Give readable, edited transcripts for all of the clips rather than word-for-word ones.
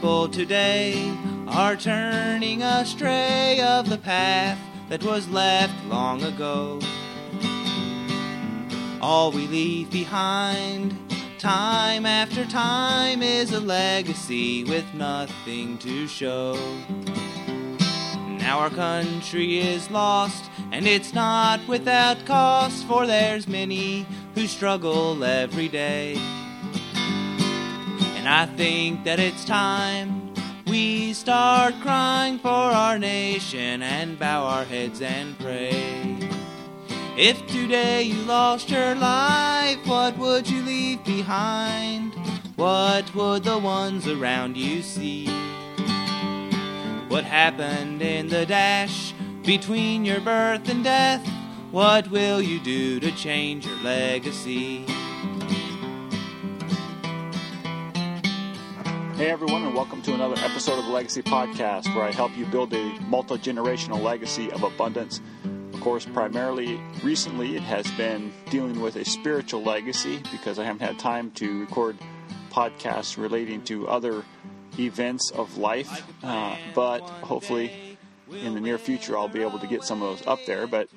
people today are turning astray of the path that was left long ago. All we leave behind, time after time, is a legacy with nothing to show. Now our country is lost, and it's not without cost, for there's many who struggle every day. And I think that it's time we start crying for our nation and bow our heads and pray. If today you lost your life, what would you leave behind? What would the ones around you see? What happened in the dash between your birth and death? What will you do to change your legacy? Hey everyone, and welcome to another episode of the Legacy Podcast, where I help you build a multi-generational legacy of abundance. Of course, primarily, recently, it has been dealing with a spiritual legacy, because I haven't had time to record podcasts relating to other events of life, but hopefully in the near future I'll be able to get some of those up there. But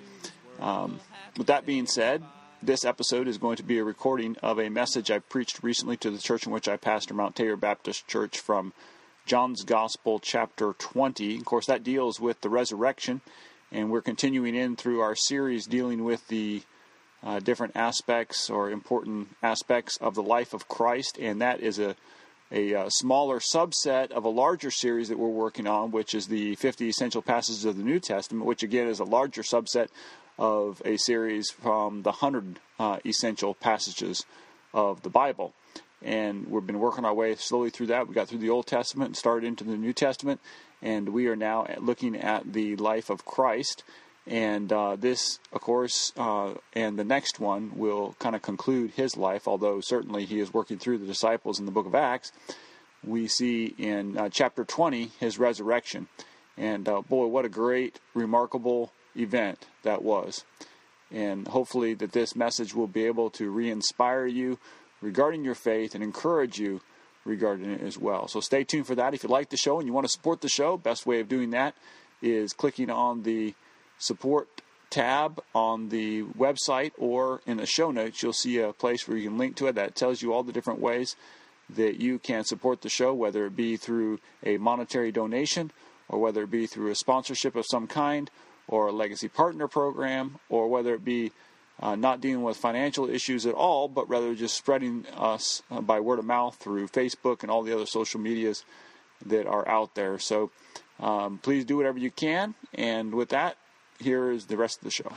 with that being said, this episode is going to be a recording of a message I preached recently to the church in which I pastor, Mount Tabor Baptist Church, from John's Gospel, chapter 20. Of course, that deals with the resurrection, and we're continuing in through our series dealing with the different aspects or important aspects of the life of Christ, and that is a smaller subset of a larger series that we're working on, which is the 50 Essential Passages of the New Testament, which again is a larger subset of a series from the 100 essential passages of the Bible. And we've been working our way slowly through that. We got through the Old Testament and started into the New Testament, and we are now looking at the life of Christ. And this, of course, and the next one will kind of conclude his life, although certainly he is working through the disciples in the book of Acts. We see in chapter 20 his resurrection. And boy, what a great, remarkable event that was. And hopefully that this message will be able to re-inspire you regarding your faith and encourage you regarding it as well. So stay tuned for that. If you like the show and you want to support the show, best way of doing that is clicking on the support tab on the website, or in the show notes you'll see a place where you can link to it that tells you all the different ways that you can support the show, whether it be through a monetary donation, or whether it be through a sponsorship of some kind, or a legacy partner program, or whether it be not dealing with financial issues at all, but rather just spreading us by word of mouth through Facebook and all the other social medias that are out there. So please do whatever you can. And with that, here is the rest of the show.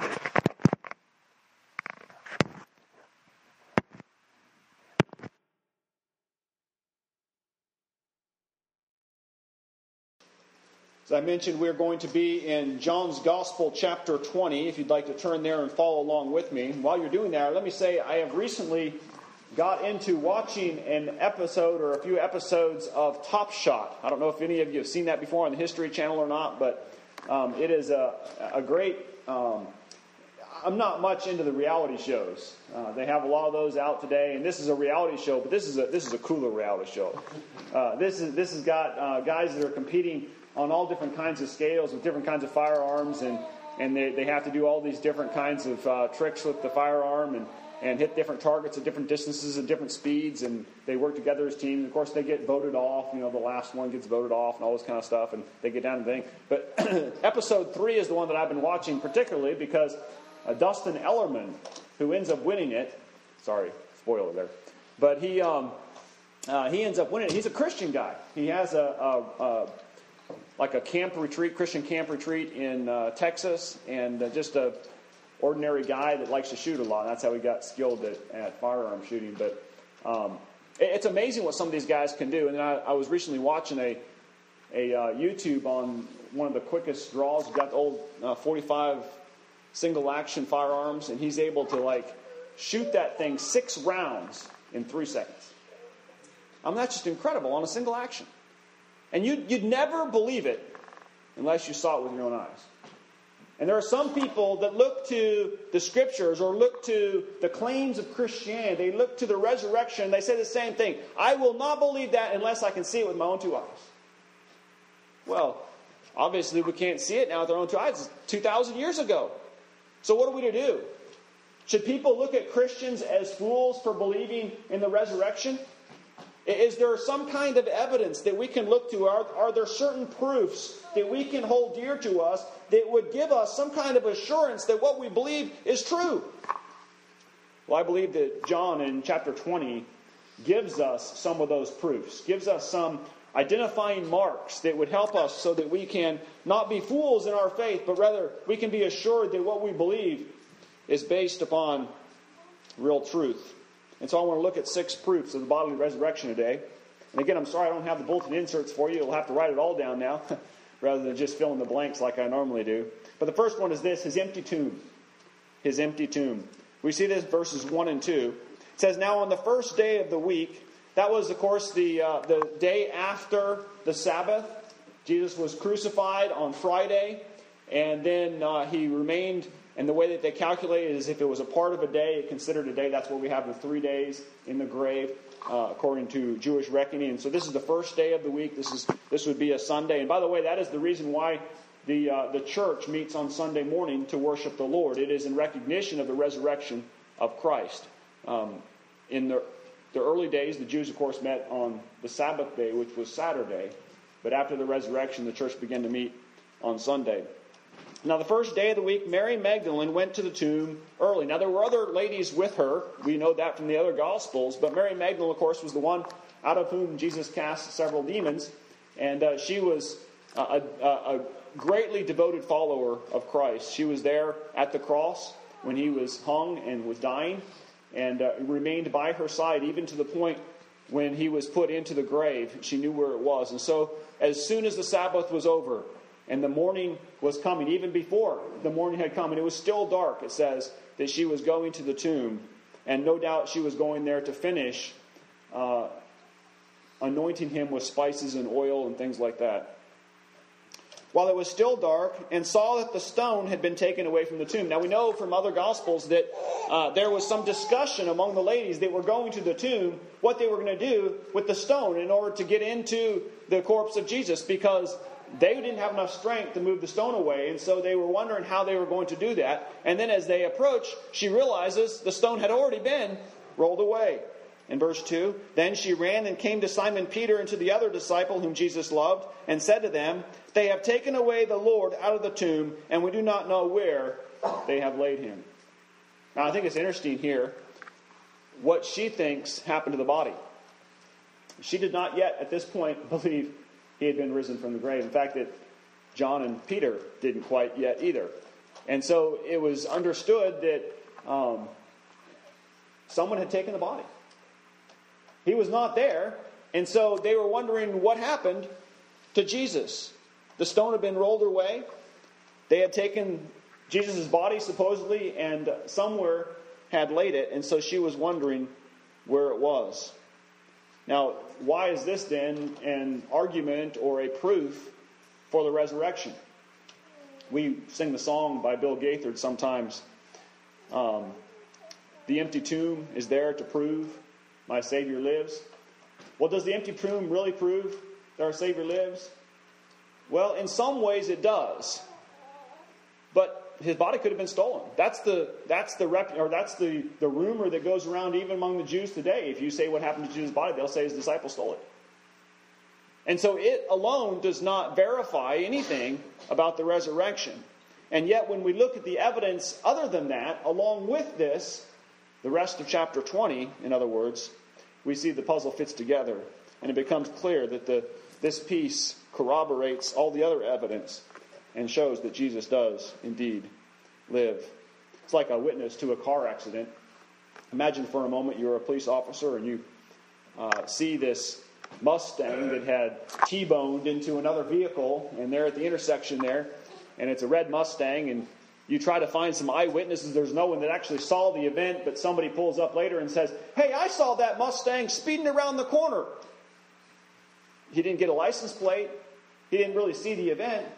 As I mentioned, we're going to be in John's Gospel, chapter 20, if you'd like to turn there and follow along with me. While you're doing that, let me say I have recently got into watching an episode or a few episodes of Top Shot. I don't know if any of you have seen that before on the History Channel or not, but it is a great... I'm not much into the reality shows. They have a lot of those out today, and this is a reality show, but this is a cooler reality show. This has got guys that are competing on all different kinds of scales with different kinds of firearms, and they have to do all these different kinds of tricks with the firearm and hit different targets at different distances and different speeds, and they work together as teams. Of course, they get voted off. The last one gets voted off and all this kind of stuff, and they get down to the thing. But episode 3 is the one that I've been watching particularly because Dustin Ellerman, who ends up winning it, sorry, spoiler there, but he ends up winning it. He's a Christian guy. He has like a camp retreat, Christian camp retreat in Texas, and just a ordinary guy that likes to shoot a lot. That's how he got skilled at firearm shooting. But it's amazing what some of these guys can do. And then I was recently watching a YouTube on one of the quickest draws. He's got the old 45 single action firearms, and he's able to shoot that thing 6 rounds in 3 seconds. I mean, that's just incredible on a single action. And you'd never believe it unless you saw it with your own eyes. And there are some people that look to the Scriptures or look to the claims of Christianity. They look to the resurrection. They say the same thing. I will not believe that unless I can see it with my own two eyes. Well, obviously we can't see it now with our own two eyes. It's 2,000 years ago. So what are we to do? Should people look at Christians as fools for believing in the resurrection? Is there some kind of evidence that we can look to? Are there certain proofs that we can hold dear to us that would give us some kind of assurance that what we believe is true? Well, I believe that John in chapter 20 gives us some of those proofs, gives us some identifying marks that would help us so that we can not be fools in our faith, but rather we can be assured that what we believe is based upon real truth. And so I want to look at 6 proofs of the bodily resurrection today. And again, I'm sorry I don't have the bulletin inserts for you. You'll have to write it all down now, rather than just fill in the blanks like I normally do. But the first one is this, his empty tomb. His empty tomb. We see this in verses 1 and 2. It says, now on the first day of the week, that was, of course, the day after the Sabbath. Jesus was crucified on Friday, and then he remained. And the way that they calculated is if it was a part of a day, considered a day. That's what we have the 3 days in the grave, according to Jewish reckoning. And so this is the first day of the week. This would be a Sunday. And by the way, that is the reason why the church meets on Sunday morning to worship the Lord. It is in recognition of the resurrection of Christ. In the early days, the Jews, of course, met on the Sabbath day, which was Saturday. But after the resurrection, the church began to meet on Sunday. Now, the first day of the week, Mary Magdalene went to the tomb early. Now, there were other ladies with her. We know that from the other Gospels. But Mary Magdalene, of course, was the one out of whom Jesus cast several demons. And she was a greatly devoted follower of Christ. She was there at the cross when he was hung and was dying, and remained by her side even to the point when he was put into the grave. She knew where it was. And so as soon as the Sabbath was over and the morning was coming, even before the morning had come, and it was still dark, it says that she was going to the tomb. And no doubt she was going there to finish anointing him with spices and oil and things like that. While it was still dark, and saw that the stone had been taken away from the tomb. Now we know from other Gospels that there was some discussion among the ladies that were going to the tomb, what they were going to do with the stone in order to get into the corpse of Jesus, because they didn't have enough strength to move the stone away, and so they were wondering how they were going to do that. And then as they approach, she realizes the stone had already been rolled away. In verse 2, then she ran and came to Simon Peter and to the other disciple whom Jesus loved, and said to them, they have taken away the Lord out of the tomb, and we do not know where they have laid him. Now I think it's interesting here what she thinks happened to the body. She did not yet at this point believe he had been risen from the grave. In fact, that John and Peter didn't quite yet either. And so it was understood that someone had taken the body. He was not there, and so they were wondering what happened to Jesus. The stone had been rolled away. They had taken Jesus' body, supposedly, and somewhere had laid it, and so she was wondering where it was. Now, why is this then an argument or a proof for the resurrection? We sing the song by Bill Gaithard sometimes. The empty tomb is there to prove my Savior lives. Well, does the empty tomb really prove that our Savior lives? Well, in some ways it does. But his body could have been stolen. That's the rumor that goes around even among the Jews today. If you say what happened to Jesus' body, they'll say his disciples stole it. And so it alone does not verify anything about the resurrection. And yet when we look at the evidence other than that, along with this, the rest of chapter 20, in other words, we see the puzzle fits together. And it becomes clear that this piece corroborates all the other evidence and shows that Jesus does indeed live. It's like a witness to a car accident. Imagine for a moment you're a police officer and you see this Mustang that had T-boned into another vehicle, and they're at the intersection there, and it's a red Mustang, and you try to find some eyewitnesses. There's no one that actually saw the event, but somebody pulls up later and says, hey, I saw that Mustang speeding around the corner. He didn't get a license plate. He didn't really see the event.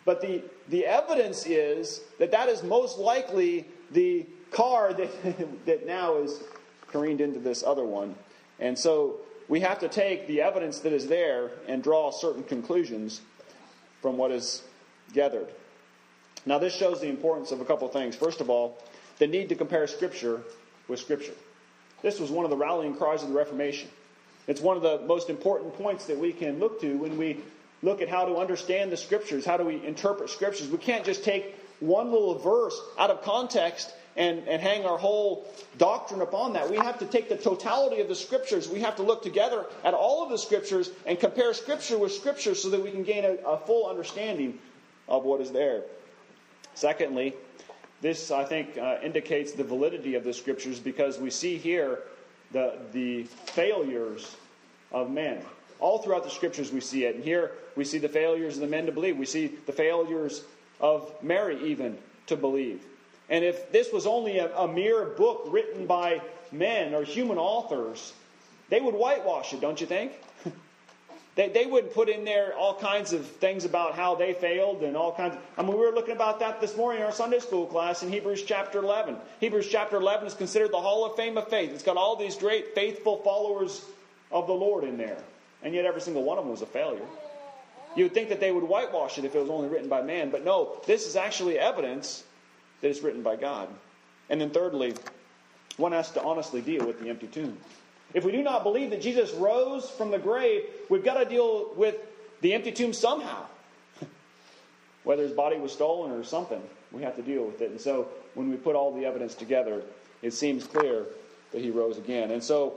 But the evidence is that is most likely the car that now is careened into this other one. And so we have to take the evidence that is there and draw certain conclusions from what is gathered. Now this shows the importance of a couple of things. First of all, the need to compare Scripture with Scripture. This was one of the rallying cries of the Reformation. It's one of the most important points that we can look to when we look at how to understand the Scriptures, how do we interpret Scriptures. We can't just take one little verse out of context and hang our whole doctrine upon that. We have to take the totality of the Scriptures. We have to look together at all of the Scriptures and compare Scripture with Scripture so that we can gain a full understanding of what is there. Secondly, this, I think, indicates the validity of the Scriptures because we see here the failures of men. All throughout the Scriptures we see it. And here we see the failures of the men to believe. We see the failures of Mary even to believe. And if this was only a mere book written by men or human authors, they would whitewash it, don't you think? They wouldn't put in there all kinds of things about how they failed and all kinds of... I mean, we were looking about that this morning in our Sunday school class in Hebrews chapter 11. Hebrews chapter 11 is considered the Hall of Fame of faith. It's got all these great faithful followers of the Lord in there. And yet every single one of them was a failure. You would think that they would whitewash it if it was only written by man. But no, this is actually evidence that it's written by God. And then thirdly, one has to honestly deal with the empty tomb. If we do not believe that Jesus rose from the grave, we've got to deal with the empty tomb somehow. Whether his body was stolen or something, we have to deal with it. And so when we put all the evidence together, it seems clear that he rose again. And so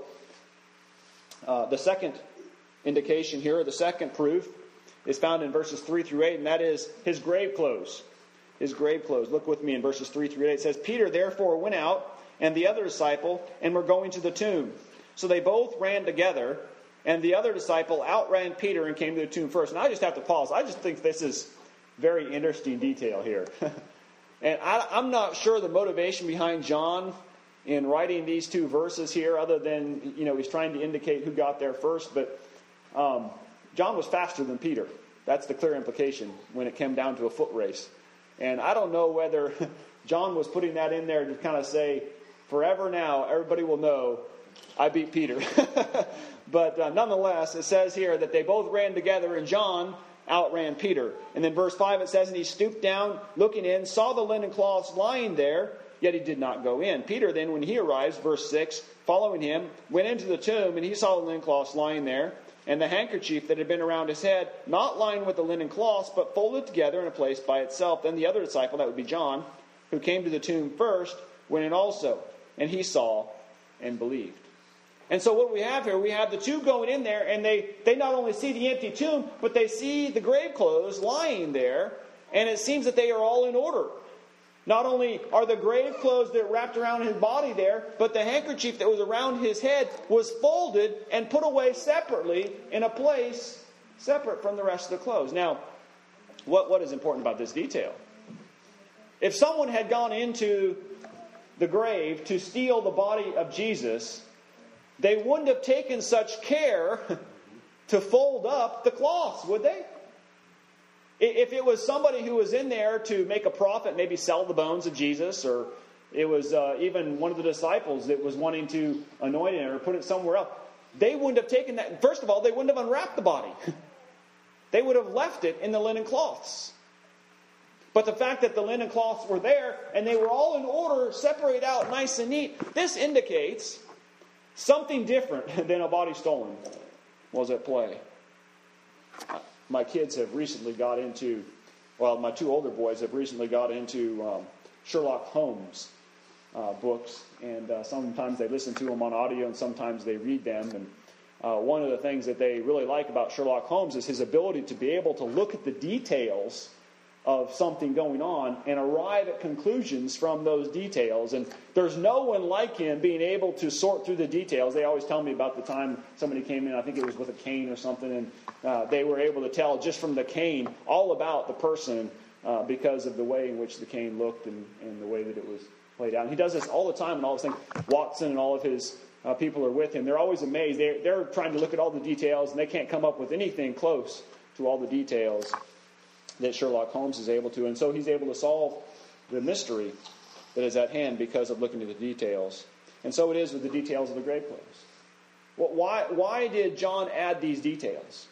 the second indication here, or the second proof, is found in verses 3 through 8, and that is his grave clothes. His grave clothes. Look with me in verses 3 through 8. It says, Peter therefore went out, and the other disciple, and were going to the tomb. So they both ran together, and the other disciple outran Peter and came to the tomb first. And I just have to pause. I just think this is very interesting detail here. And I'm not sure the motivation behind John in writing these two verses here, other than, he's trying to indicate who got there first. But John was faster than Peter. That's the clear implication when it came down to a foot race. And I don't know whether John was putting that in there to kind of say, forever now, everybody will know I beat Peter. But nonetheless, it says here that they both ran together, and John outran Peter. And then verse 5, it says, and he stooped down, looking in, saw the linen cloths lying there, yet he did not go in. Peter then, when he arrives, verse 6, following him, went into the tomb, and he saw the linen cloths lying there, and the handkerchief that had been around his head, not lying with the linen cloths, but folded together in a place by itself. Then the other disciple, that would be John, who came to the tomb first, went in also, and he saw and believed. And so what we have here, we have the two going in there, and they not only see the empty tomb, but they see the grave clothes lying there, and it seems that they are all in order. Not only are the grave clothes that wrapped around his body there, but the handkerchief that was around his head was folded and put away separately in a place separate from the rest of the clothes. Now, what is important about this detail? If someone had gone into the grave to steal the body of Jesus, they wouldn't have taken such care to fold up the cloths, would they? If it was somebody who was in there to make a profit, maybe sell the bones of Jesus, or it was even one of the disciples that was wanting to anoint it or put it somewhere else, they wouldn't have taken that. First of all, they wouldn't have unwrapped the body. They would have left it in the linen cloths. But the fact that the linen cloths were there and they were all in order, separated out nice and neat, this indicates something different than a body stolen was at play. My kids have recently got into, my two older boys have recently got into Sherlock Holmes books. And sometimes they listen to them on audio and sometimes they read them. And one of the things that they really like about Sherlock Holmes is his ability to be able to look at the details of something going on and arrive at conclusions from those details. And there's no one like him being able to sort through the details. They always tell me about the time somebody came in, I think it was with a cane or something, and they were able to tell just from the cane all about the person because of the way in which the cane looked and the way that it was laid out. And he does this all the time and all these things. Watson and all of his people are with him. They're always amazed. They're trying to look at all the details, and they can't come up with anything close to all the details that Sherlock Holmes is able to. And so he's able to solve the mystery that is at hand because of looking at the details. And so it is with the details of the grave clothes. Well, why did John add these details?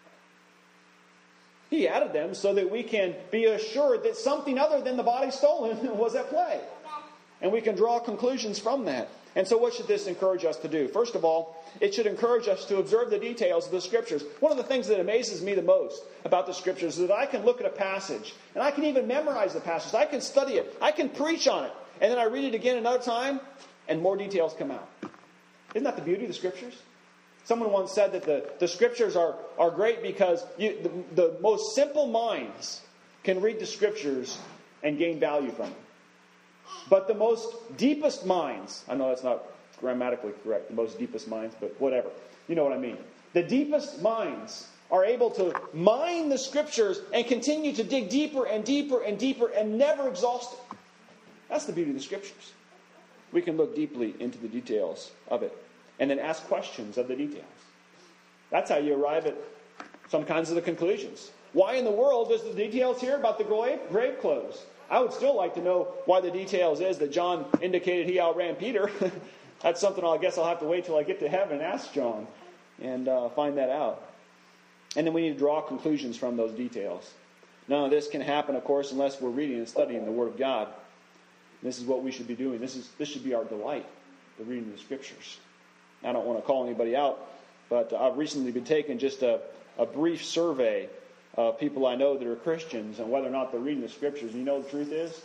He added them so that we can be assured that something other than the body stolen was at play. And we can draw conclusions from that. And so what should this encourage us to do? First of all, it should encourage us to observe the details of the Scriptures. One of the things that amazes me the most about the Scriptures is that I can look at a passage, and I can even memorize the passage. I can study it. I can preach on it. And then I read it again another time, and more details come out. Isn't that the beauty of the Scriptures? Someone once said that the Scriptures are great because the most simple minds can read the Scriptures and gain value from them. But the most deepest minds, I know that's not grammatically correct, the most deepest minds, but whatever. You know what I mean. The deepest minds are able to mine the Scriptures and continue to dig deeper and deeper and deeper and never exhaust it. That's the beauty of the Scriptures. We can look deeply into the details of it and then ask questions of the details. That's how you arrive at some kinds of the conclusions. Why in the world does the details here about the grave clothes? I would still like to know why the details is that John indicated he outran Peter. That's something I guess I'll have to wait till I get to heaven and ask John and find that out. And then we need to draw conclusions from those details. None of this can happen, of course, unless we're reading and studying the Word of God. This is what we should be doing. This should be our delight, the reading of the Scriptures. I don't want to call anybody out, but I've recently been taking just a brief survey of people I know that are Christians and whether or not they're reading the Scriptures. And you know the truth is,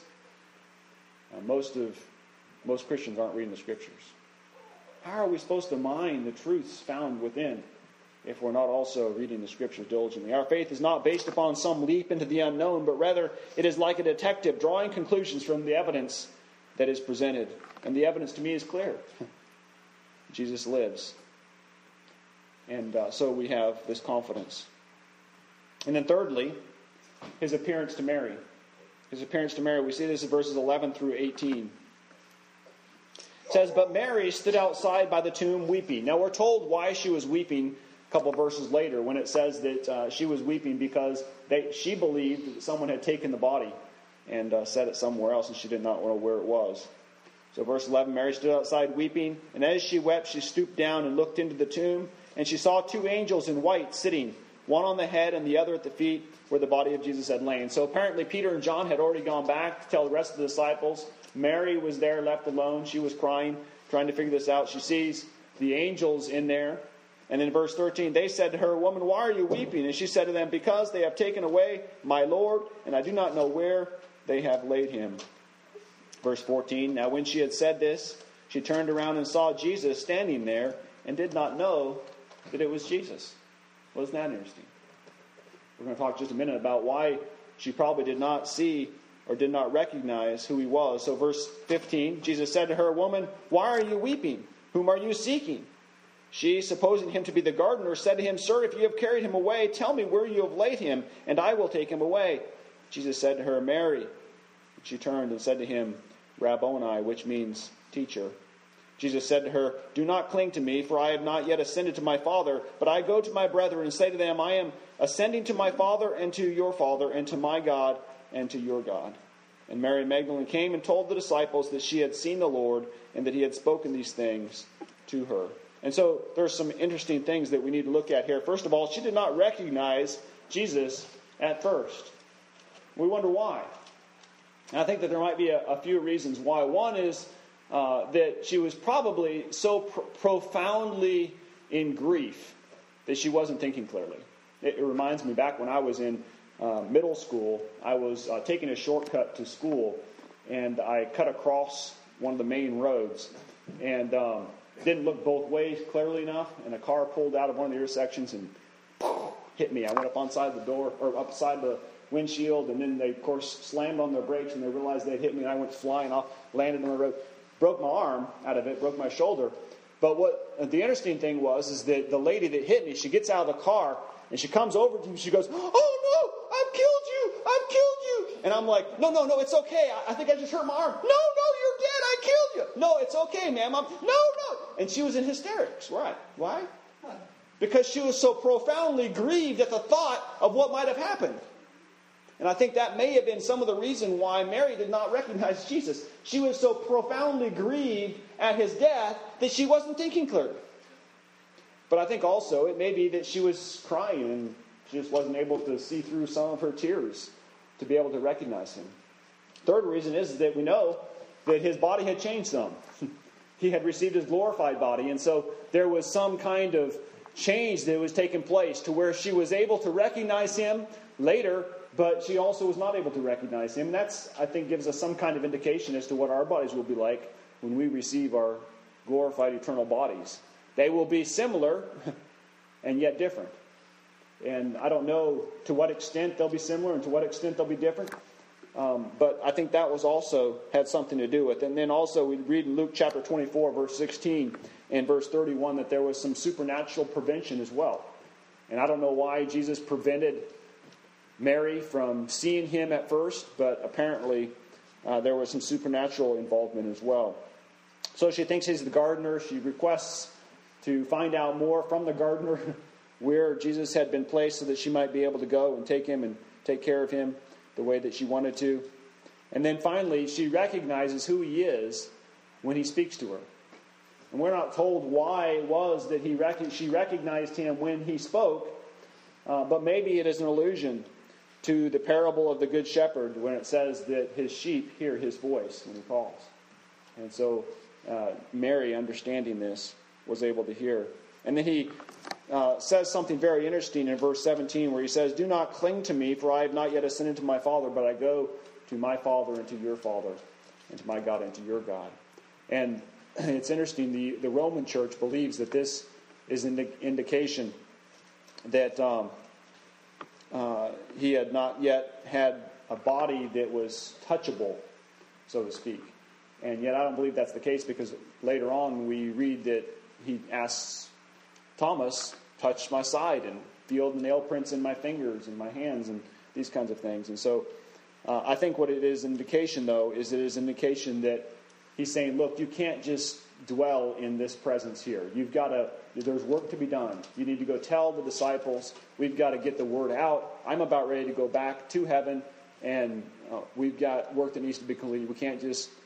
most Christians aren't reading the Scriptures. How are we supposed to mine the truths found within if we're not also reading the Scriptures diligently? Our faith is not based upon some leap into the unknown, but rather it is like a detective drawing conclusions from the evidence that is presented. And the evidence to me is clear. Jesus lives. And so we have this confidence. And then thirdly, his appearance to Mary. His appearance to Mary. We see this in verses 11 through 18. It says, "But Mary stood outside by the tomb weeping." Now we're told why she was weeping a couple verses later when it says that she was weeping because she believed that someone had taken the body and set it somewhere else and she did not know where it was. So verse 11, Mary stood outside weeping, and as she wept, she stooped down and looked into the tomb, and she saw two angels in white sitting, one on the head and the other at the feet where the body of Jesus had lain. So apparently Peter and John had already gone back to tell the rest of the disciples. Mary was there left alone. She was crying, trying to figure this out. She sees the angels in there. And in verse 13, they said to her, "Woman, why are you weeping?" And she said to them, "Because they have taken away my Lord, and I do not know where they have laid him." Verse 14, now when she had said this, she turned around and saw Jesus standing there and did not know that it was Jesus. Wasn't that interesting? We're going to talk just a minute about why she probably did not see or did not recognize who he was. So verse 15, Jesus said to her, "Woman, why are you weeping? Whom are you seeking?" She, supposing him to be the gardener, said to him, "Sir, if you have carried him away, tell me where you have laid him, and I will take him away." Jesus said to her, "Mary." She turned and said to him, "Rabboni," which means teacher. Jesus said to her, "Do not cling to me, for I have not yet ascended to my Father, but I go to my brethren and say to them, I am ascending to my Father and to your Father, and to my God and to your God." And Mary Magdalene came and told the disciples that she had seen the Lord and that he had spoken these things to her. And so there's some interesting things that we need to look at here. First of all, she did not recognize Jesus at first. We wonder why. And I think that there might be a few reasons why. One is that she was probably so profoundly in grief that she wasn't thinking clearly. It reminds me back when I was in middle school, I was taking a shortcut to school, and I cut across one of the main roads, and didn't look both ways clearly enough, and a car pulled out of one of the intersections and hit me. I went up upside the windshield, and then they, of course, slammed on their brakes, and they realized they'd hit me, and I went flying off, landed on the road, broke my arm out of it, broke my shoulder. But what the interesting thing is that the lady that hit me, she gets out of the car, and she comes over to me, she goes, "Oh no, I've killed you. And I'm like, no, it's okay. I think I just hurt my arm. No, you're dead, I killed you. No, it's okay, ma'am. No. And she was in hysterics. Right. Why? Because she was so profoundly grieved at the thought of what might have happened. I think that may have been some of the reason why Mary did not recognize Jesus. She was so profoundly grieved at his death that she wasn't thinking clearly. But I think also it may be that she was crying and she just wasn't able to see through some of her tears to be able to recognize him. Third reason is that we know that his body had changed some. He had received his glorified body, and so there was some kind of change that was taking place to where she was able to recognize him later, but she also was not able to recognize him. That's, I think, gives us some kind of indication as to what our bodies will be like when we receive our glorified eternal bodies. They will be similar and yet different. And I don't know to what extent they'll be similar and to what extent they'll be different. But I think that was also had something to do with it. And then also we read in Luke chapter 24, verse 16 and verse 31 that there was some supernatural prevention as well. And I don't know why Jesus prevented Mary from seeing him at first, but apparently there was some supernatural involvement as well. So she thinks he's the gardener. She requests to find out more from the gardener where Jesus had been placed so that she might be able to go and take him and take care of him the way that she wanted to. And then finally, she recognizes who he is when he speaks to her. And we're not told why it was that she recognized him when he spoke, but maybe it is an allusion to the parable of the Good Shepherd when it says that his sheep hear his voice when he calls. And so Mary, understanding this, was able to hear. And then he says something very interesting in verse 17 where he says, "Do not cling to me, for I have not yet ascended to my Father, but I go to my Father and to your Father, and to my God and to your God." And it's interesting, the Roman Church believes that this is an indication that he had not yet had a body that was touchable, so to speak. And yet I don't believe that's the case, because later on we read that he asks Thomas, "Touch my side and feel the nail prints in my fingers and my hands," and these kinds of things. And so I think what it is an indication, though, is it is an indication that he's saying, look, you can't just dwell in this presence here. There's work to be done. You need to go tell the disciples. We've got to get the word out. I'm about ready to go back to heaven, and we've got work that needs to be completed. We can't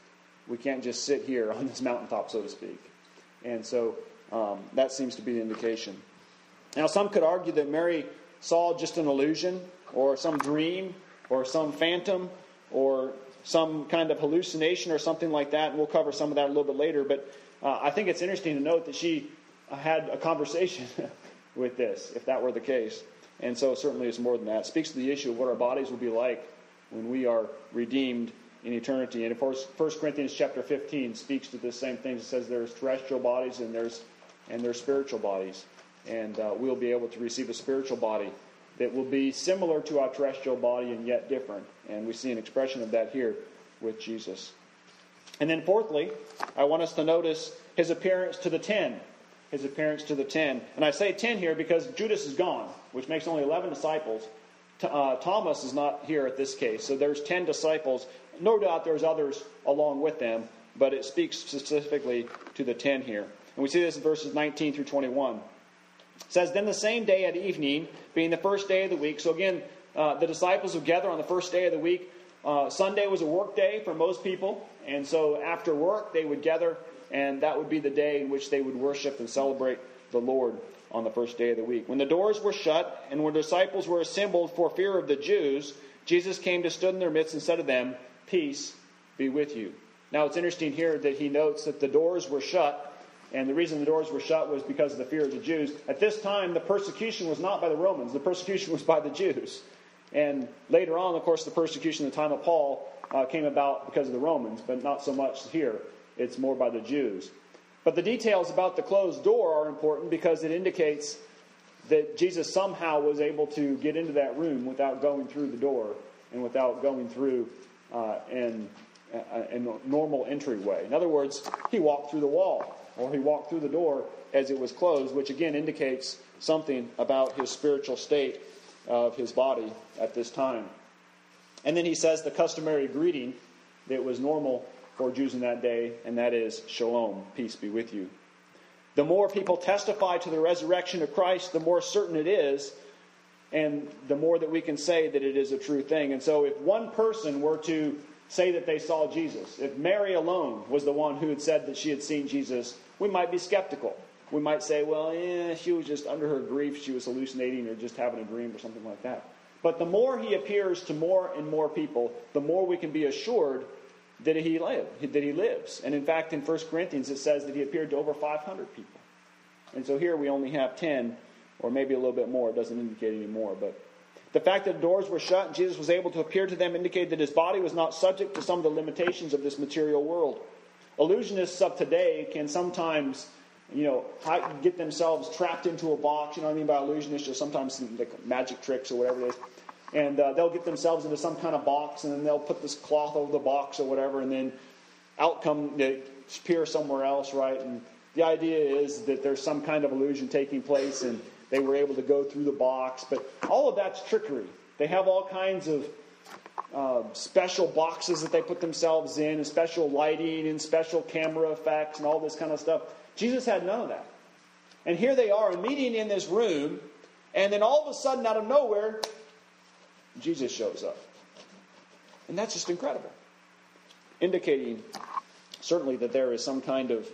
just sit here on this mountaintop, so to speak. And so that seems to be the indication. Now, some could argue that Mary saw just an illusion, or some dream, or some phantom, or some kind of hallucination, or something like that. And we'll cover some of that a little bit later. But I think it's interesting to note that she had a conversation with this, if that were the case. And so certainly it's more than that. It speaks to the issue of what our bodies will be like when we are redeemed in eternity. And of course, 1 Corinthians chapter 15 speaks to the same things. It says there's terrestrial bodies and there's spiritual bodies. And we'll be able to receive a spiritual body that will be similar to our terrestrial body and yet different. And we see an expression of that here with Jesus. And then fourthly, I want us to notice his appearance to the 10. His appearance to the 10. And I say 10 here because Judas is gone, which makes only 11 disciples. Thomas is not here at this case. So there's 10 disciples. No doubt there's others along with them, but it speaks specifically to the 10 here. And we see this in verses 19 through 21. It says, "Then the same day at evening, being the first day of the week." So again, the disciples would gather on the first day of the week. Sunday was a work day for most people. And so after work, they would gather, and that would be the day in which they would worship and celebrate the Lord on the first day of the week. "When the doors were shut, and when the disciples were assembled for fear of the Jews, Jesus came to stood in their midst and said to them, 'Peace be with you.'" Now it's interesting here that he notes that the doors were shut. And the reason the doors were shut was because of the fear of the Jews. At this time, the persecution was not by the Romans. The persecution was by the Jews. And later on, of course, the persecution in the time of Paul came about because of the Romans, but not so much here. It's more by the Jews. But the details about the closed door are important because it indicates that Jesus somehow was able to get into that room without going through the door and without going through a normal entryway. In other words, he walked through the wall, or he walked through the door as it was closed, which again indicates something about his spiritual state of his body at this time. And then he says the customary greeting that was normal for Jews in that day, and that is shalom, peace be with you. The more people testify to the resurrection of Christ, the more certain it is and the more that we can say that it is a true thing. And so if one person were to say that they saw Jesus, if Mary alone was the one who had said that she had seen Jesus, we might be skeptical. We might say, well, she was just under her grief, she was hallucinating or just having a dream or something like that. But the more he appears to more and more people, the more we can be assured that he lives. And in fact, in 1 Corinthians, it says that he appeared to over 500 people. And so here we only have 10, or maybe a little bit more. It doesn't indicate any more. But the fact that the doors were shut and Jesus was able to appear to them indicated that his body was not subject to some of the limitations of this material world. Illusionists of today can sometimes, get themselves trapped into a box. You know what I mean by illusionists? Just sometimes like magic tricks or whatever it is. And they'll get themselves into some kind of box, and then they'll put this cloth over the box or whatever, and then they appear somewhere else, right? And the idea is that there's some kind of illusion taking place, and they were able to go through the box. But all of that's trickery. They have all kinds of special boxes that they put themselves in, and special lighting, and special camera effects, and all this kind of stuff. Jesus had none of that. And here they are, meeting in this room, and then all of a sudden, out of nowhere, Jesus shows up. And that's just incredible. Indicating certainly that there is some kind of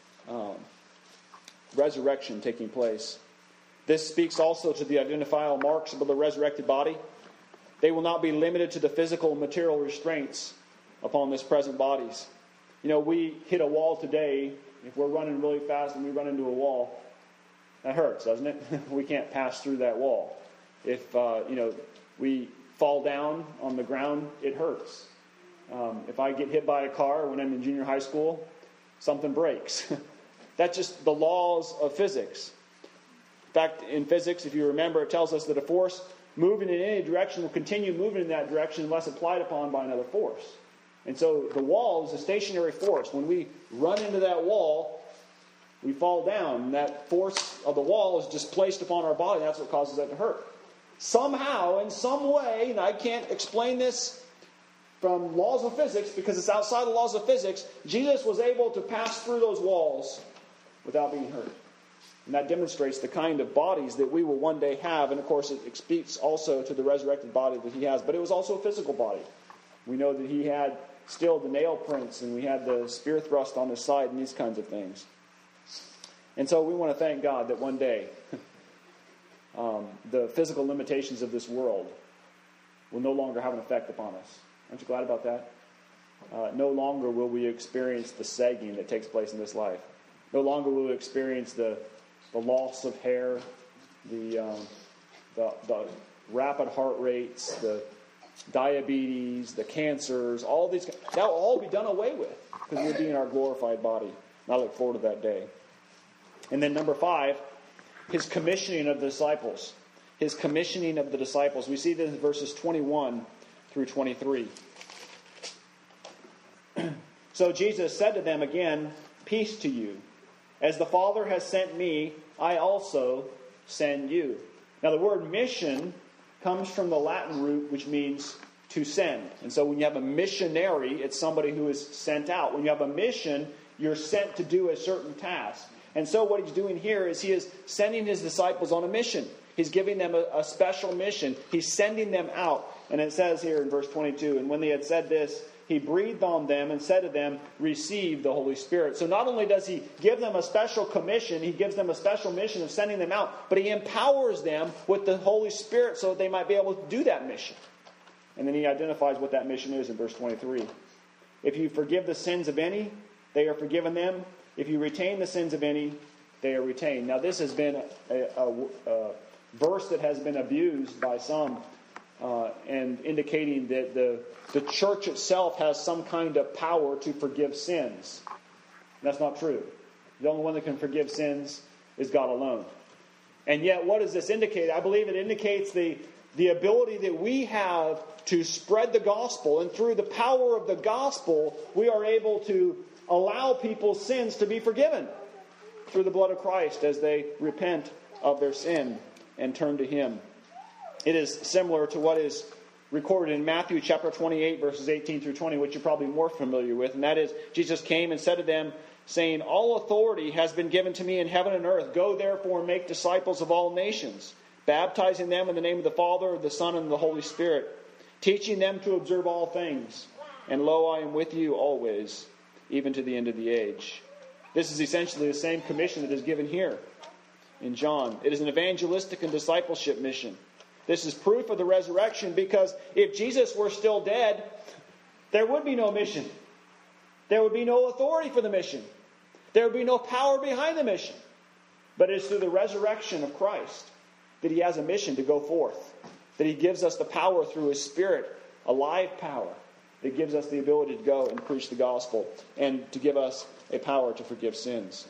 resurrection taking place. This speaks also to the identifiable marks of the resurrected body. They will not be limited to the physical and material restraints upon this present bodies. We hit a wall today. If we're running really fast and we run into a wall, that hurts, doesn't it? We can't pass through that wall. If, we fall down on the ground, it hurts. If I get hit by a car when I'm in junior high school, something breaks. That's just the laws of physics. In fact, in physics, if you remember, it tells us that a force moving in any direction will continue moving in that direction unless applied upon by another force. And so the wall is a stationary force. When we run into that wall, we fall down. And that force of the wall is just placed upon our body. That's what causes that to hurt. Somehow, in some way, and I can't explain this from laws of physics because it's outside the laws of physics, Jesus was able to pass through those walls without being hurt. And that demonstrates the kind of bodies that we will one day have. And of course, it speaks also to the resurrected body that he has. But it was also a physical body. We know that he had still the nail prints, and we had the spear thrust on his side, and these kinds of things. And so we want to thank God that one day the physical limitations of this world will no longer have an effect upon us. Aren't you glad about that? No longer will we experience the sagging that takes place in this life. No longer will we experience the loss of hair, the rapid heart rates, the diabetes, the cancers, all these. That will all be done away with because we'll be in our glorified body. And I look forward to that day. And then number 5, his commissioning of the disciples. His commissioning of the disciples. We see this in verses 21 through 23. So Jesus said to them again, "Peace to you. As the Father has sent me, I also send you." Now the word mission comes from the Latin root, which means to send. And so when you have a missionary, it's somebody who is sent out. When you have a mission, you're sent to do a certain task. And so what he's doing here is he is sending his disciples on a mission. He's giving them a special mission. He's sending them out. And it says here in verse 22, "And when they had said this, he breathed on them and said to them, 'Receive the Holy Spirit.'" So not only does he give them a special commission, he gives them a special mission of sending them out, but he empowers them with the Holy Spirit so that they might be able to do that mission. And then he identifies what that mission is in verse 23. "If you forgive the sins of any, they are forgiven them. If you retain the sins of any, they are retained." Now this has been a verse that has been abused by some and indicating that the church itself has some kind of power to forgive sins. That's not true. The only one that can forgive sins is God alone. And yet, what does this indicate? I believe it indicates the ability that we have to spread the gospel. And through the power of the gospel, we are able to allow people's sins to be forgiven through the blood of Christ as they repent of their sin and turn to him. It is similar to what is recorded in Matthew chapter 28, verses 18 through 20, which you're probably more familiar with. And that is, Jesus came and said to them, saying, "All authority has been given to me in heaven and earth. Go therefore and make disciples of all nations, baptizing them in the name of the Father, the Son, and the Holy Spirit, teaching them to observe all things. And lo, I am with you always, even to the end of the age. This is essentially the same commission that is given here in John. It is an evangelistic and discipleship mission. This is proof of the resurrection, because if Jesus were still dead, there would be no mission. There would be no authority for the mission. There would be no power behind the mission. But it is through the resurrection of Christ that He has a mission to go forth. That He gives us the power through His Spirit, a live power, that gives us the ability to go and preach the gospel and to give us a power to forgive sins.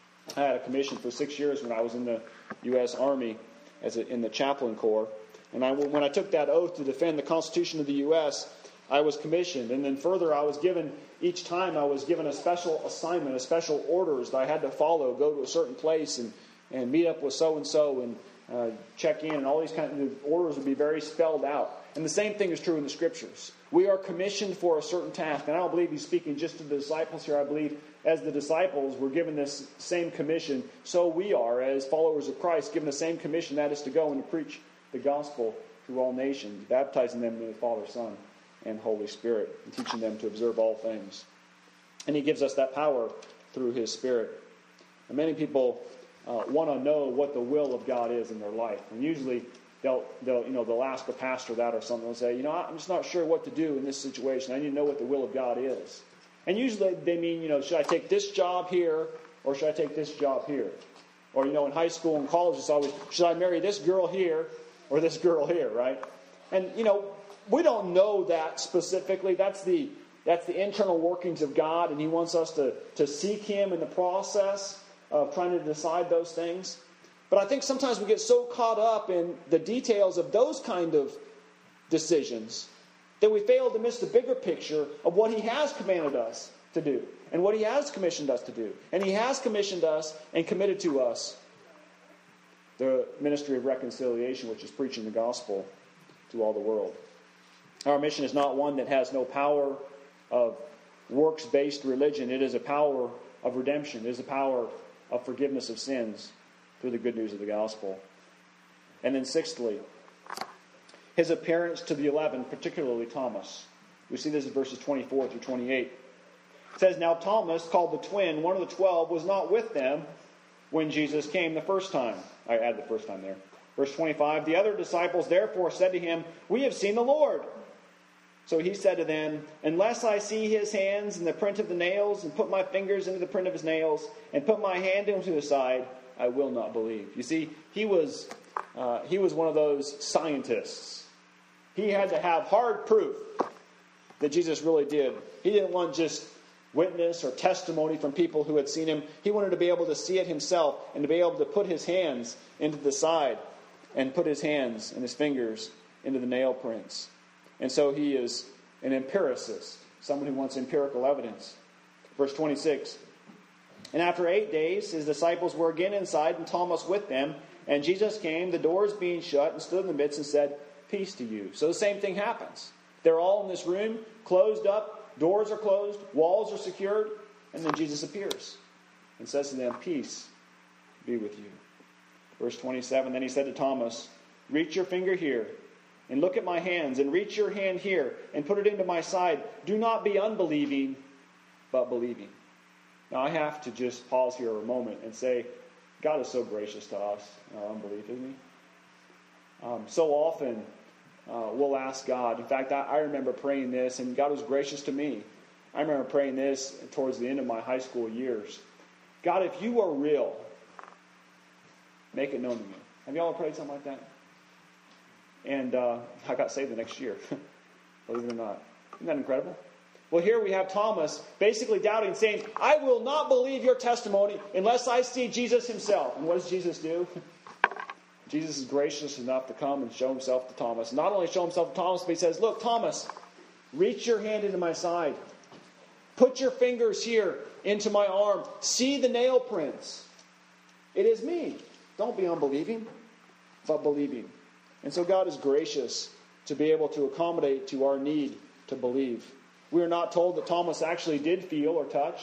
I had a commission for 6 years when I was in the U.S. Army in the chaplain corps. And when I took that oath to defend the Constitution of the U.S., I was commissioned. And then further, each time I was given a special assignment, a special orders that I had to follow, go to a certain place and meet up with so-and-so and check in. And all these kinds of orders would be very spelled out. And the same thing is true in the Scriptures. We are commissioned for a certain task. And I don't believe He's speaking just to the disciples here. I believe as the disciples were given this same commission, so we are, as followers of Christ, given the same commission, that is to go and to preach the gospel to all nations, baptizing them in the Father, Son, and Holy Spirit, and teaching them to observe all things. And He gives us that power through His Spirit. And many people want to know what the will of God is in their life. And usually they'll ask a pastor that or something. They'll say, I'm just not sure what to do in this situation. I need to know what the will of God is. And usually they mean, should I take this job here or should I take this job here? Or, in high school and college, it's always, should I marry this girl here or this girl here, right? And, we don't know that specifically. That's the internal workings of God, and He wants us to seek Him in the process of trying to decide those things. But I think sometimes we get so caught up in the details of those kind of decisions that we fail to miss the bigger picture of what He has commanded us to do and what He has commissioned us to do. And He has commissioned us and committed to us the ministry of reconciliation, which is preaching the gospel to all the world. Our mission is not one that has no power of works-based religion. It is a power of redemption. It is a power of forgiveness of sins through the good news of the gospel. And then sixthly, His appearance to the 11, particularly Thomas. We see this in verses 24 through 28. It says, Now Thomas, called the twin, one of the 12, was not with them when Jesus came the first time. I add the first time there. Verse 25, The other disciples therefore said to Him, We have seen the Lord. So He said to them, Unless I see His hands in the print of the nails, and put my fingers into the print of His nails, and put my hand into His side, I will not believe. You see, he was one of those scientists. He had to have hard proof that Jesus really did. He didn't want just witness or testimony from people who had seen Him. He wanted to be able to see it himself and to be able to put his hands into the side and put his hands and his fingers into the nail prints. And so he is an empiricist, someone who wants empirical evidence. Verse 26, And after 8 days, His disciples were again inside, and Thomas with them. And Jesus came, the doors being shut, and stood in the midst and said, Peace to you. So the same thing happens. They're all in this room, closed up, doors are closed, walls are secured, and then Jesus appears and says to them, Peace be with you. Verse 27, Then He said to Thomas, Reach your finger here, and look at my hands, and reach your hand here, and put it into my side. Do not be unbelieving, but believing. Now I have to just pause here a moment and say, God is so gracious to us in our unbelief, isn't He? So often we'll ask God. In fact, I remember praying this, and God was gracious to me. I remember praying this towards the end of my high school years. God, if You are real, make it known to me. Have you all prayed something like that? And I got saved the next year, believe it or not. Isn't that incredible? Well, here we have Thomas basically doubting, saying, I will not believe your testimony unless I see Jesus Himself. And what does Jesus do? Jesus is gracious enough to come and show Himself to Thomas. Not only show Himself to Thomas, but He says, Look, Thomas, reach your hand into my side. Put your fingers here into my arm. See the nail prints. It is me. Don't be unbelieving, but believing. And so God is gracious to be able to accommodate to our need to believe. We are not told that Thomas actually did feel or touch.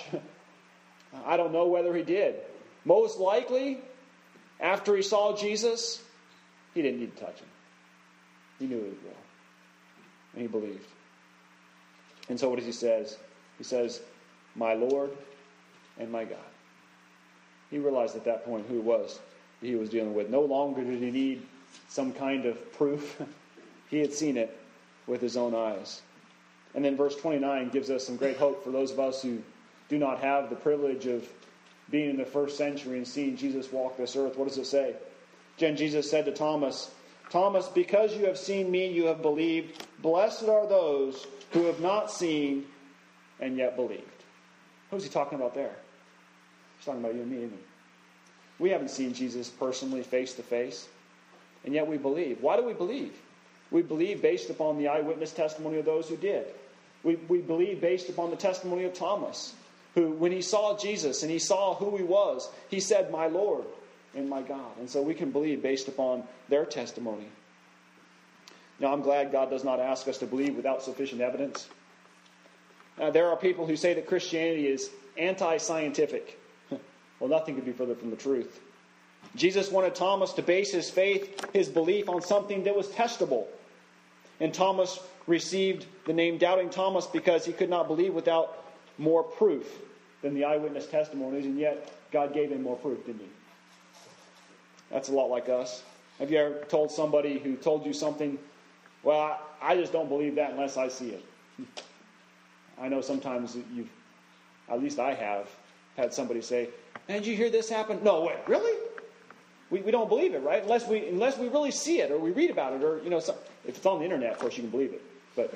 I don't know whether he did. Most likely, after he saw Jesus, He didn't need to touch him. He knew his will. And he believed. And so what does he says? He says, my Lord and my God. He realized at that point who it was he was dealing with. No longer did he need some kind of proof. He had seen it with his own eyes. And then verse 29 gives us some great hope for those of us who do not have the privilege of being in the first century and seeing Jesus walk this earth. What does it say? Then Jesus said to Thomas, Thomas, because you have seen me, you have believed. Blessed are those who have not seen and yet believed. Who's he talking about there? He's talking about you and me, isn't he? We haven't seen Jesus personally, face to face, and yet we believe. Why do we believe? We believe based upon the eyewitness testimony of those who did. We believe based upon the testimony of Thomas, who, when he saw Jesus and he saw who he was, he said, my Lord and my God. And so we can believe based upon their testimony. Now, I'm glad God does not ask us to believe without sufficient evidence. There are people who say that Christianity is anti-scientific. Well, nothing could be further from the truth. Jesus wanted Thomas to base his faith, his belief, on something that was testable. And Thomas received the name Doubting Thomas because he could not believe without more proof than the eyewitness testimonies, and yet God gave him more proof, didn't he? That's a lot like us. Have you ever told somebody who told you something, well, I just don't believe that unless I see it? I know sometimes at least I have had somebody say, man, did you hear this happen? No, wait, really? We don't believe it, right? Unless we really see it or we read about it, or if it's on the internet, of course you can believe it. But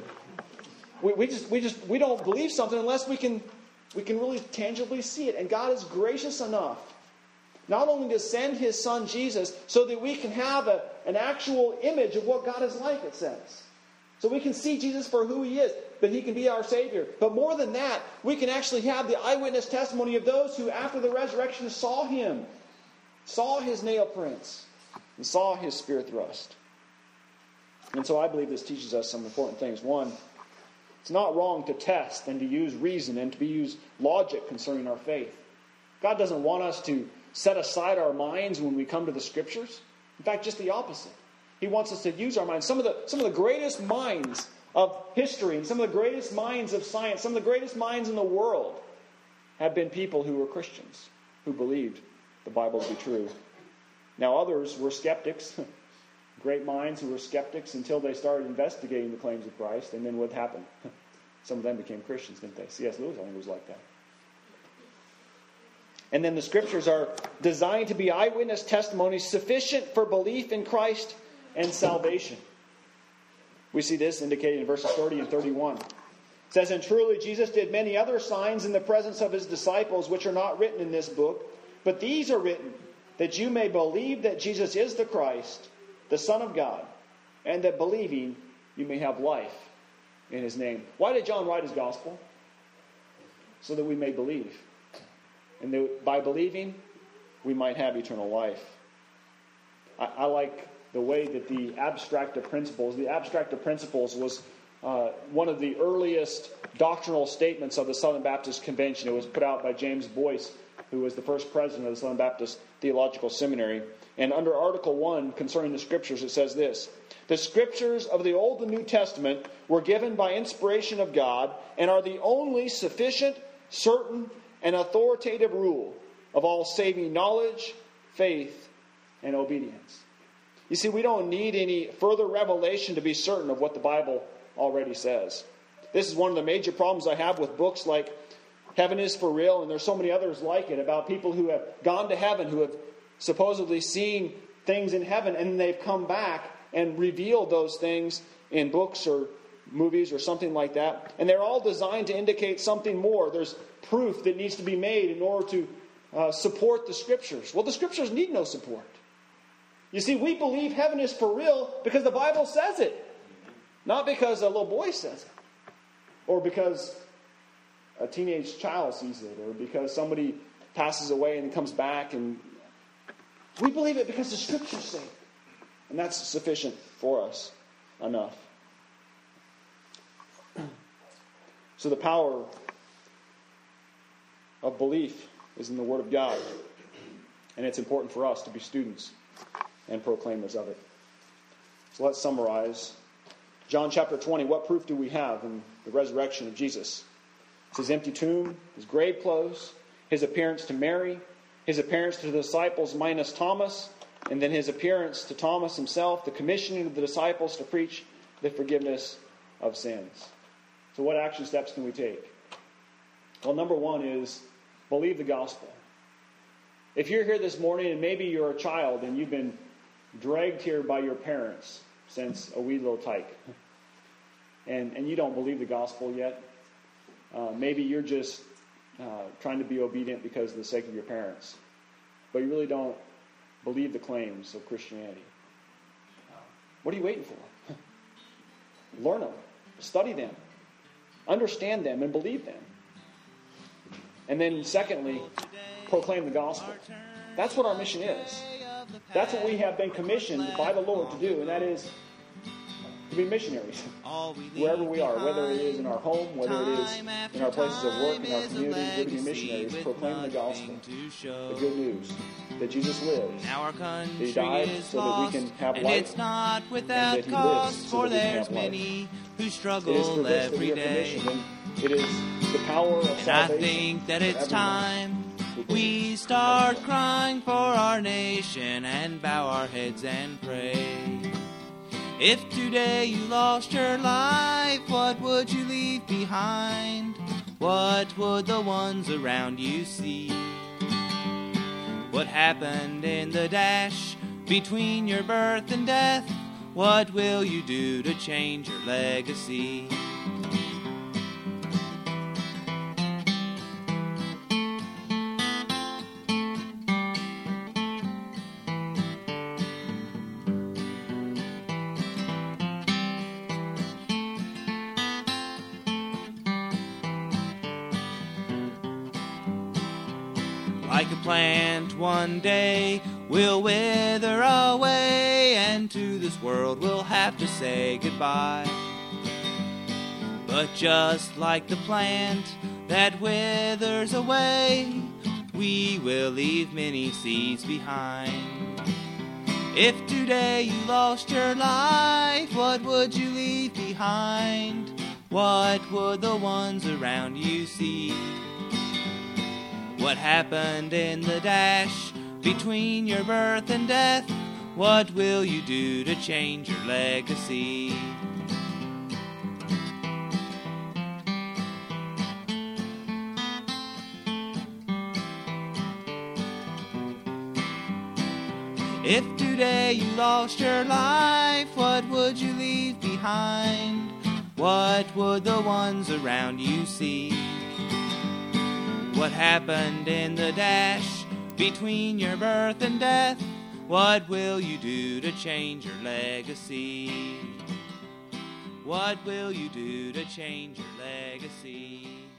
we don't believe something unless we can really tangibly see it. And God is gracious enough not only to send his son Jesus so that we can have an actual image of what God is like, it says. So we can see Jesus for who he is, that he can be our Savior. But more than that, we can actually have the eyewitness testimony of those who, after the resurrection, saw him, saw his nail prints, and saw his spear thrust. And so I believe this teaches us some important things. One, it's not wrong to test and to use reason and to use logic concerning our faith. God doesn't want us to set aside our minds when we come to the Scriptures. In fact, just the opposite. He wants us to use our minds. Some of the greatest minds of history and some of the greatest minds of science, some of the greatest minds in the world have been people who were Christians, who believed the Bible to be true. Now others were skeptics, great minds who were skeptics until they started investigating the claims of Christ, and then what happened? Some of them became Christians, didn't they? C.S. Lewis, I think, was like that. And then the Scriptures are designed to be eyewitness testimonies sufficient for belief in Christ and salvation. We see this indicated in verses 30 and 31. It says, and truly Jesus did many other signs in the presence of his disciples, which are not written in this book, but these are written, that you may believe that Jesus is the Christ, the Son of God, and that believing you may have life in his name. Why did John write his gospel? So that we may believe. And that by believing, we might have eternal life. I like the way that the Abstract of Principles was one of the earliest doctrinal statements of the Southern Baptist Convention. It was put out by James Boyce, who was the first president of the Southern Baptist Theological Seminary. And under Article 1 concerning the Scriptures, it says this: the Scriptures of the Old and New Testament were given by inspiration of God and are the only sufficient, certain, and authoritative rule of all saving knowledge, faith, and obedience. You see, we don't need any further revelation to be certain of what the Bible already says. This is one of the major problems I have with books like Heaven is for Real, and there's so many others like it, about people who have gone to heaven, who have supposedly seen things in heaven, and they've come back and revealed those things in books or movies or something like that. And they're all designed to indicate something more. There's proof that needs to be made in order to support the Scriptures. Well, the Scriptures need no support. You see, we believe heaven is for real because the Bible says it. Not because a little boy says it. Or because a teenage child sees it. Or because somebody passes away and comes back. And we believe it because the Scriptures say it. And that's sufficient for us enough. So the power of belief is in the Word of God. And it's important for us to be students and proclaimers of it. So let's summarize. John chapter 20, what proof do we have in the resurrection of Jesus? It's his empty tomb, his grave clothes, his appearance to Mary, his appearance to the disciples minus Thomas, and then his appearance to Thomas himself, the commissioning of the disciples to preach the forgiveness of sins. So what action steps can we take? Well, number one is believe the gospel. If you're here this morning and maybe you're a child and you've been dragged here by your parents since a wee little tyke, and you don't believe the gospel yet, maybe you're just trying to be obedient because of the sake of your parents, but you really don't believe the claims of Christianity. What are you waiting for? Learn them, study them, understand them, and believe them. And then secondly, proclaim the gospel. That's what our mission is. That's what we have been commissioned by the Lord to do, and that is to be missionaries. Wherever we are, whether it is in our home, whether it is in our places of work, in our communities, we're to be missionaries, proclaim the gospel, the good news, that Jesus lives, that he died so that we can have life, and that he lives so that we can have life. It is for this that we are commissioned, and it is the power of salvation. And I think that it's time we start crying for our nation and bow our heads and pray. If today you lost your life, what would you leave behind? What would the ones around you see? What happened in the dash between your birth and death? What will you do to change your legacy? Like a plant one day we'll wither away, and to this world we'll have to say goodbye. But just like the plant that withers away, we will leave many seeds behind. If today you lost your life, what would you leave behind? What would the ones around you see? What happened in the dash between your birth and death? What will you do to change your legacy? If today you lost your life, what would you leave behind? What would the ones around you see? What happened in the dash between your birth and death? What will you do to change your legacy? What will you do to change your legacy?